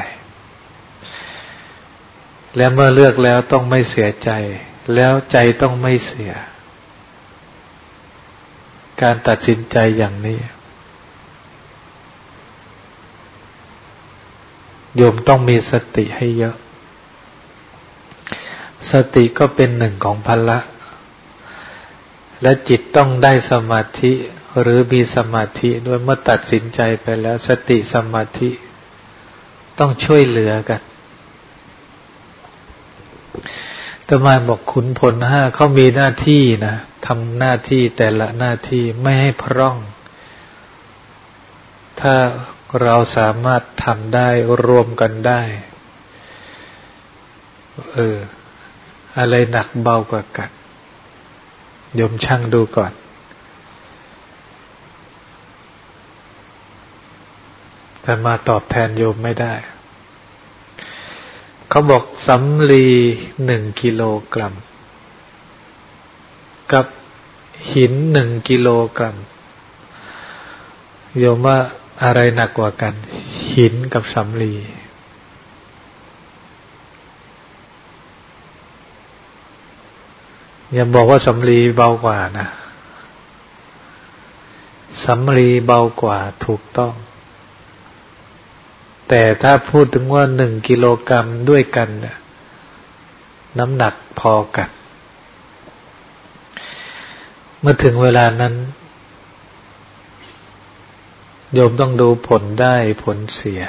และเมื่อเลือกแล้วต้องไม่เสียใจแล้วใจต้องไม่เสียการตัดสินใจอย่างนี้โยมต้องมีสติให้เยอะสติก็เป็นหนึ่งของพละและจิตต้องได้สมาธิหรือมีสมาธิด้วยเมื่อตัดสินใจไปแล้วสติสมาธิต้องช่วยเหลือกันอาตมาบอกขุนพลห้าเขามีหน้าที่นะทำหน้าที่แต่ละหน้าที่ไม่ให้พร่องถ้าเราสามารถทำได้รวมกันได้เอออะไรหนักเบากว่ากันโยมช่างดูก่อนแต่มาตอบแทนโยมไม่ได้เขาบอกสำลีหนึ่งกิโลกรัมกับหินหนึ่งกิโลกรัมโยมว่าอะไรหนักกว่ากันหินกับสำลีอย่าบอกว่าสำลีเบากว่านะสำลีเบากว่าถูกต้องแต่ถ้าพูดถึงว่าหนึ่งกิโลกรัมด้วยกันเนี่ยน้ำหนักพอกันเมื่อถึงเวลานั้นโยมต้องดูผลได้ผลเสีย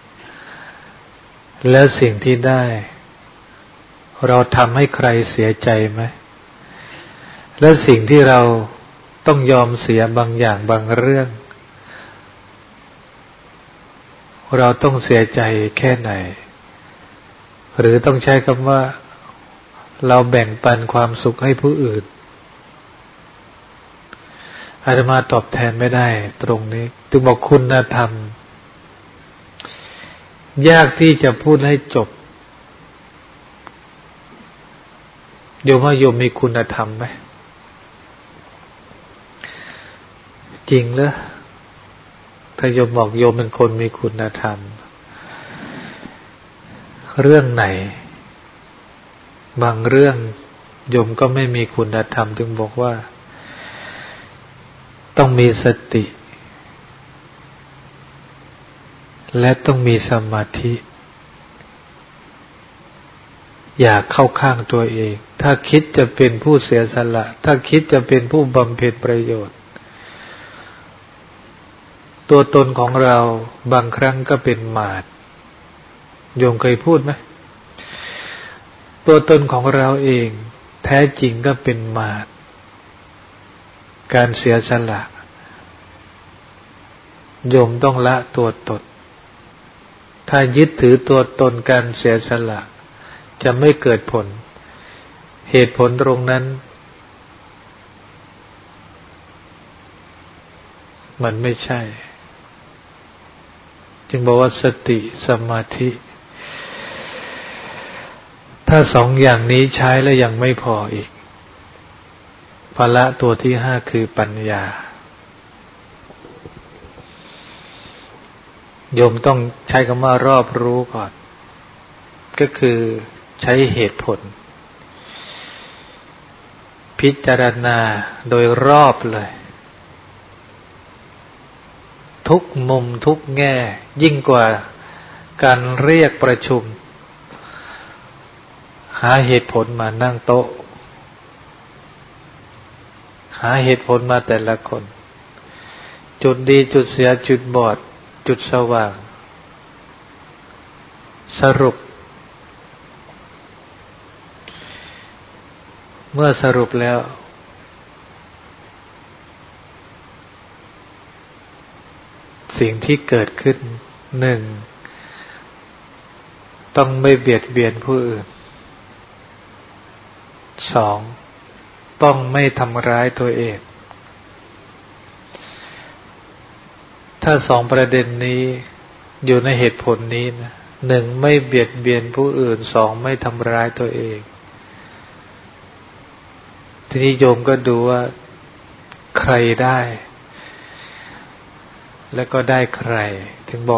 แล้วสิ่งที่ได้เราทำให้ใครเสียใจไหมและสิ่งที่เราต้องยอมเสียบางอย่างบางเรื่องเราต้องเสียใจแค่ไหนหรือต้องใช้คำว่าเราแบ่งปันความสุขให้ผู้อื่นอาตมาตอบแทนไม่ได้ตรงนี้ถึงบอกคุณธรรมยากที่จะพูดให้จบโยมว่าโยมมีคุณธรรมไหมจริงเหรอถ้าโยมบอกโยมเป็นคนมีคุณธรรมเรื่องไหนบางเรื่องโยมก็ไม่มีคุณธรรมจึงบอกว่าต้องมีสติและต้องมีสมาธิอย่าเข้าข้างตัวเองถ้าคิดจะเป็นผู้เสียสละถ้าคิดจะเป็นผู้บำเพ็ญประโยชน์ตัวตนของเราบางครั้งก็เป็นมาดโยมเคยพูดไหมตัวตนของเราเองแท้จริงก็เป็นมาดการเสียสละโยมต้องละตัวตนถ้ายึดถือตัวตนการเสียสละจะไม่เกิดผลเหตุผลตรงนั้นมันไม่ใช่จึงบอกว่าสติสมาธิถ้าสองอย่างนี้ใช้แล้วยังไม่พออีกภาระตัวที่ห้าคือปัญญาโยมต้องใช้คำว่ารอบรู้ก่อนก็คือใช้เหตุผลพิจารณาโดยรอบเลยทุกมุมทุกแง่ยิ่งกว่าการเรียกประชุมหาเหตุผลมานั่งโต๊ะหาเหตุผลมาแต่ละคนจุดดีจุดเสียจุดบอดจุดสว่างสรุปเมื่อสรุปแล้วสิ่งที่เกิดขึ้นหนึ่งต้องไม่เบียดเบียนผู้อื่นสองต้องไม่ทำร้ายตัวเองถ้าสองประเด็นนี้อยู่ในเหตุผลนี้นะหนึ่งไม่เบียดเบียนผู้อื่นสองไม่ทำร้ายตัวเองทีนี้โยมก็ดูว่าใครได้และก็ได้ใครถึงบอก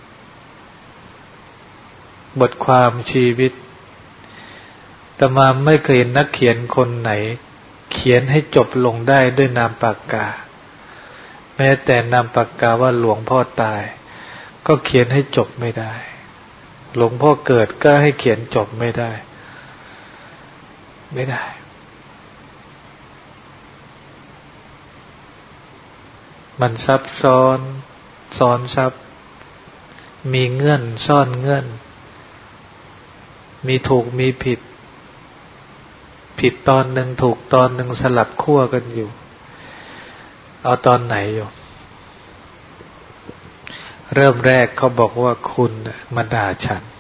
บทความชีวิตอาตมาไม่เคยเห็นนักเขียนคนไหนเขียนให้จบลงได้ด้วยนามปากกาแม้แต่นามปากกาว่าหลวงพ่อตายก็เขียนให้จบไม่ได้หลวงพ่อเกิดก็ให้เขียนจบไม่ได้ไม่ได้มันซับซ้อนซ้อนซับมีเงื่อนซ่อนเงื่อนมีถูกมีผิดผิดตอนหนึ่งถูกตอนหนึ่งสลับขั้วกันอยู่เอาตอนไหนอยู่เริ่มแรกเขาบอกว่าคุณมาด่าฉัน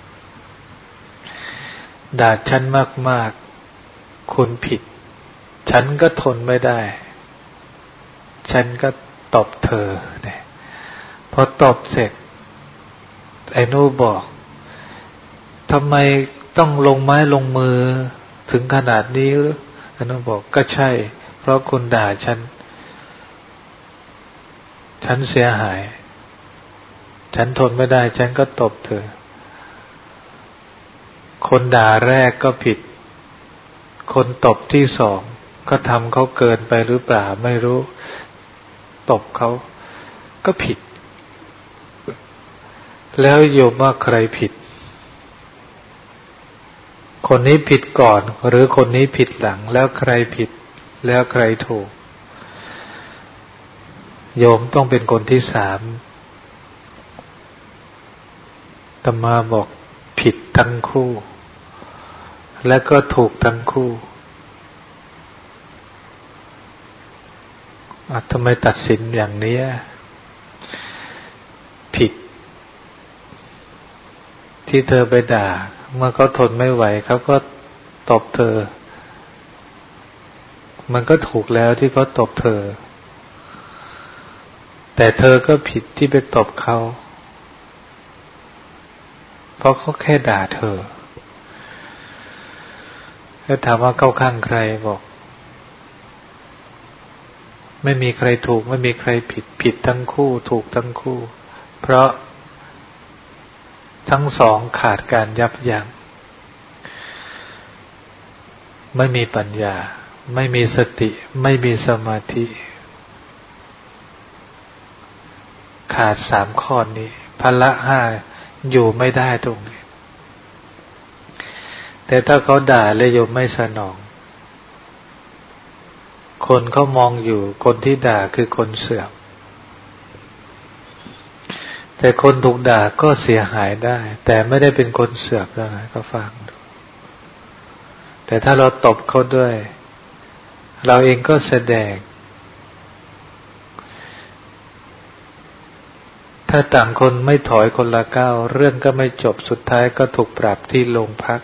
ด่าฉันมากๆคุณผิดฉันก็ทนไม่ได้ฉันก็ตบเธอเนี่ยพอตบเสร็จไอ้นู่บอกทำไมต้องลงไม้ลงมือถึงขนาดนี้หรือไอ้นู่บอกก็ใช่เพราะคุณด่าฉันฉันเสียหายฉันทนไม่ได้ฉันก็ตบเธอคนด่าแรกก็ผิดคนตบที่สองก็ทำเขาเกินไปหรือเปล่าไม่รู้ตบเขาก็ผิดแล้วโยมว่าใครผิดคนนี้ผิดก่อนหรือคนนี้ผิดหลังแล้วใครผิดแล้วใครถูกโยมต้องเป็นคนที่สามอาตมาบอกผิดทั้งคู่และก็ถูกทั้งคู่อ่ะทำไมตัดสินอย่างนี้ผิดที่เธอไปด่าเมื่อเขาทนไม่ไหวเขาก็ตบเธอมันก็ถูกแล้วที่เขาตบเธอแต่เธอก็ผิดที่ไปตบเขาเพราะเขาแค่ด่าเธอแล้วถามว่าเข้าข้างใครบอกไม่มีใครถูกไม่มีใครผิดผิดทั้งคู่ถูกทั้งคู่เพราะทั้งสองขาดการยับยั้งไม่มีปัญญาไม่มีสติไม่มีสมาธิขาดสามข้อนี้พละห้าอยู่ไม่ได้ตรงนี้แต่ถ้าเขาด่าแล้วโยมไม่สนองคนเขามองอยู่คนที่ด่าคือคนเสื่อมแต่คนถูกด่าก็เสียหายได้แต่ไม่ได้เป็นคนเสื่อมแล้วนะก็ฟังดูแต่ถ้าเราตบเขาด้วยเราเองก็แสดงถ้าต่างคนไม่ถอยคนละก้าวเรื่องก็ไม่จบสุดท้ายก็ถูกปรับที่โรงพัก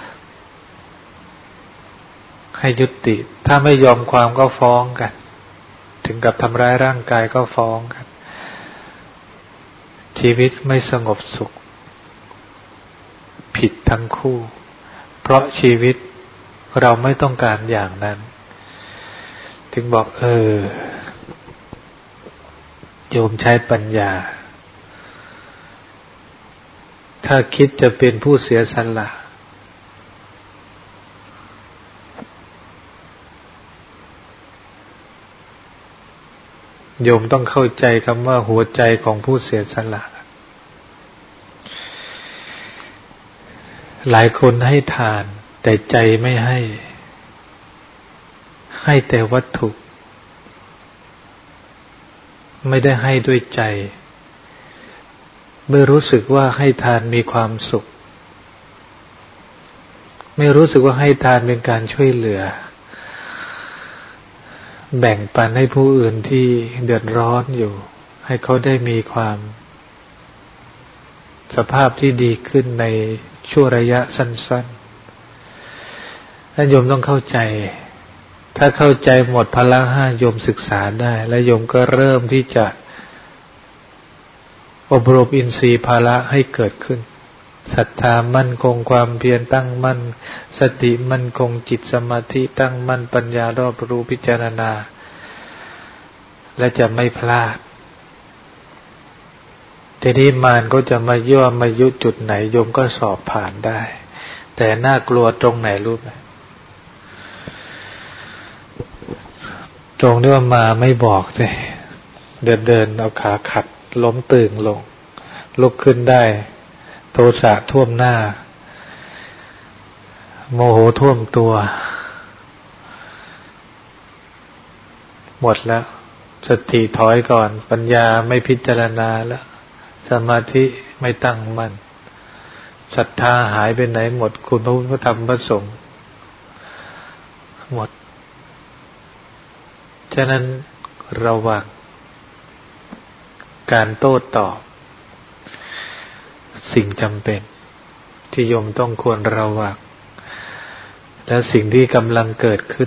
ให้ยุติถ้าไม่ยอมความก็ฟ้องกันถึงกับทำร้ายร่างกายก็ฟ้องกันชีวิตไม่สงบสุขผิดทั้งคู่เพราะชีวิตเราไม่ต้องการอย่างนั้นถึงบอกเออโยมใช้ปัญญาถ้าคิดจะเป็นผู้เสียสละโยมต้องเข้าใจคำว่าหัวใจของผู้เสียสละหลายคนให้ทานแต่ใจไม่ให้ให้แต่วัตถุไม่ได้ให้ด้วยใจไม่รู้สึกว่าให้ทานมีความสุขไม่รู้สึกว่าให้ทานเป็นการช่วยเหลือแบ่งปันให้ผู้อื่นที่เดือดร้อนอยู่ให้เขาได้มีความสภาพที่ดีขึ้นในชั่วระยะสั้นๆท่านโยมต้องเข้าใจถ้าเข้าใจหมดพละห้าโยมศึกษาได้และโยมก็เริ่มที่จะอบรมอินทรีย์ภละให้เกิดขึ้นศรัทธามั่นคงความเพียรตั้งมั่นสติมั่นคงจิตสมาธิตั้งมั่นปัญญารอบรู้พิจารณาและจะไม่พลาดทีนี้มารก็จะมาย่อมายุจุดไหนโยมก็สอบผ่านได้แต่น่ากลัวตรงไหนรู้ไหมตรงที่ว่ามาไม่บอกเลยเดินเดินเอาขาขัดล้มตึงลงลุกขึ้นได้โทสะท่วมหน้าโมโหท่วมตัวหมดแล้วสติถอยก่อนปัญญาไม่พิจารณาแล้วสมาธิไม่ตั้งมั่นศรัทธาหายไปไหนหมดคุณพระพุทธพระธรรมพระสงฆ์หมดฉะนั้นระวังการโต้ตอบสิ่งจำเป็นที่โยมต้องควรระวังและสิ่งที่กำลังเกิดขึ้น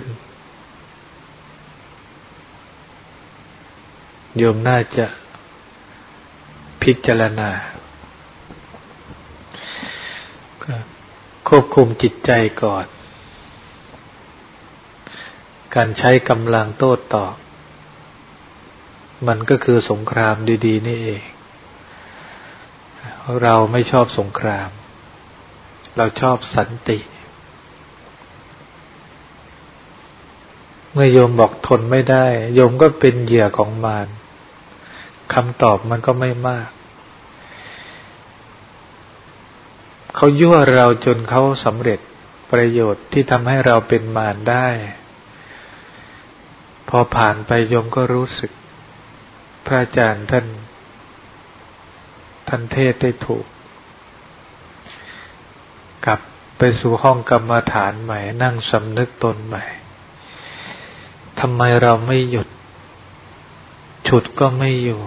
โยมน่าจะพิจารณาควบคุมจิตใจก่อนการใช้กำลังโต้ตอบมันก็คือสงครามดีๆนี่เองเราไม่ชอบสงครามเราชอบสันติเมื่อโยมบอกทนไม่ได้โยมก็เป็นเหยื่อของมารคำตอบมันก็ไม่มากเขายั่วเราจนเขาสำเร็จประโยชน์ที่ทำให้เราเป็นมารได้พอผ่านไปโยมก็รู้สึกพระอาจารย์ท่านท่านเทศได้ถูกกลับไปสู่ห้องกรรมฐานใหม่นั่งสำนึกตนใหม่ทำไมเราไม่หยุดฉุดก็ไม่อยู่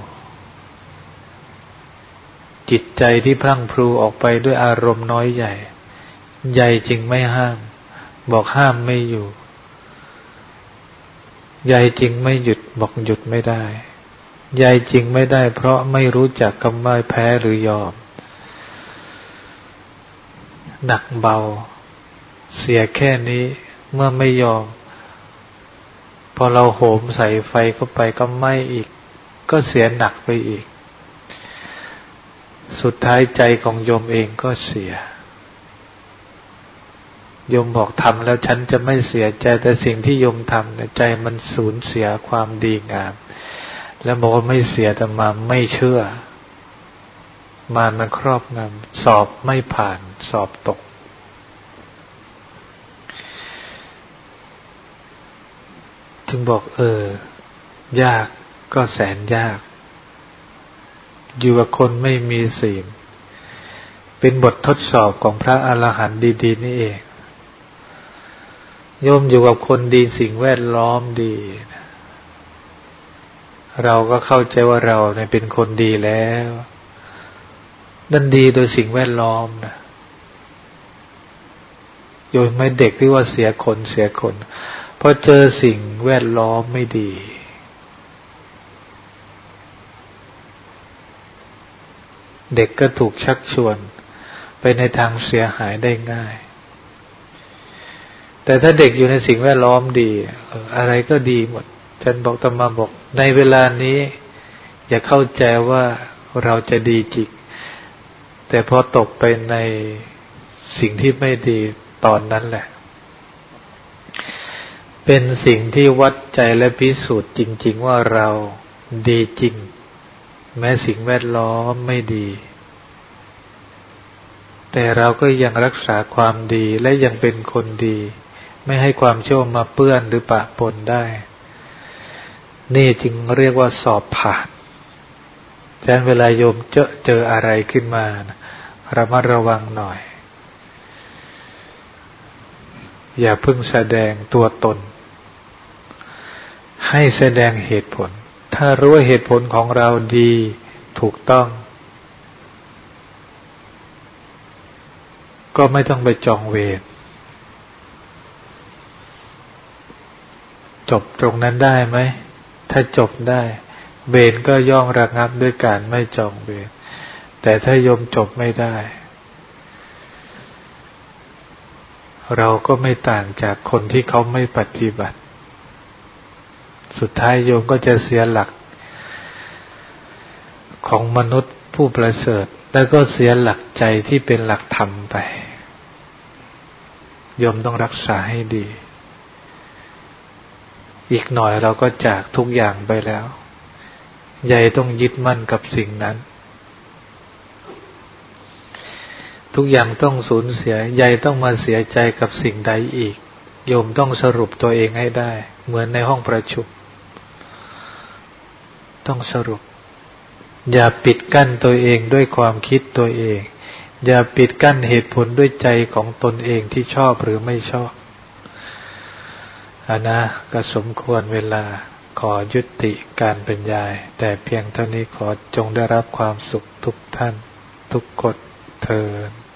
จิตใจที่พรั่งพรูออกไปด้วยอารมณ์น้อยใหญ่ใหญ่จริงไม่ห้ามบอกห้ามไม่อยู่ใหญ่จริงไม่หยุดบอกหยุดไม่ได้ใหญ่จริงไม่ได้เพราะไม่รู้จักคำว่าแพ้หรือยอมหนักเบาเสียแค่นี้เมื่อไม่ยอมพอเราโหมใส่ไฟเข้าไปก็ไหม้อีกก็เสียหนักไปอีกสุดท้ายใจของโยมเองก็เสียโยมบอกทำแล้วฉันจะไม่เสียใจแต่สิ่งที่โยมทำเนี่ยใจมันสูญเสียความดีงามแล้วบอกว่าไม่เสียแต่มาไม่เชื่อมารมันครอบงำสอบไม่ผ่านสอบตกจึงบอกเออยากก็แสนยากอยู่กับคนไม่มีศีลเป็นบททดสอบของพระอรหันต์ดีๆนี่เองโยมอยู่กับคนดีสิ่งแวดล้อมดีเราก็เข้าใจว่าเราเนี่ยเป็นคนดีแล้วนั่นดีโดยสิ่งแวดล้อมนะโยมไม่เด็กที่ว่าเสียคนเสียคนพอเจอสิ่งแวดล้อมไม่ดีเด็กก็ถูกชักชวนไปในทางเสียหายได้ง่ายแต่ถ้าเด็กอยู่ในสิ่งแวดล้อมดีเอออะไรก็ดีหมดฉันบอกตมาบอกในเวลานี้อย่าเข้าใจว่าเราจะดีจริงแต่พอตกไปในสิ่งที่ไม่ดีตอนนั้นแหละเป็นสิ่งที่วัดใจและพิสูจน์จริงๆว่าเราดีจริงแม้สิ่งแวดล้อมไม่ดีแต่เราก็ยังรักษาความดีและยังเป็นคนดีไม่ให้ความชั่วมาเปื้อนหรือปะปนได้นี่จึงเรียกว่าสอบผ่านฉะนั้นเวลาโยมเจอเจออะไรขึ้นมาระมัดระวังหน่อยอย่าเพิ่งแสดงตัวตนให้แสดงเหตุผลถ้ารู้ว่าเหตุผลของเราดีถูกต้องก็ไม่ต้องไปจองเวรจบตรงนั้นได้ไหมถ้าจบได้เวรก็ย่อมระงับด้วยการไม่จองเวรแต่ถ้าโยมจบไม่ได้เราก็ไม่ต่างจากคนที่เขาไม่ปฏิบัติสุดท้ายโยมก็จะเสียหลักของมนุษย์ผู้ประเสริฐแล้วก็เสียหลักใจที่เป็นหลักธรรมไปโยมต้องรักษาให้ดีอีกหน่อยเราก็จากทุกอย่างไปแล้วใหญ่ต้องยึดมั่นกับสิ่งนั้นทุกอย่างต้องสูญเสียใหญ่ต้องมาเสียใจกับสิ่งใดอีกโยมต้องสรุปตัวเองให้ได้เหมือนในห้องประชุมต้องสรุปอย่าปิดกั้นตัวเองด้วยความคิดตัวเองอย่าปิดกั้นเหตุผลด้วยใจของตนเองที่ชอบหรือไม่ชอบอานะก็สมควรเวลาขอยุติการบรรยายแต่เพียงเท่านี้ขอจงได้รับความสุขทุกท่านทุกคนเทอญ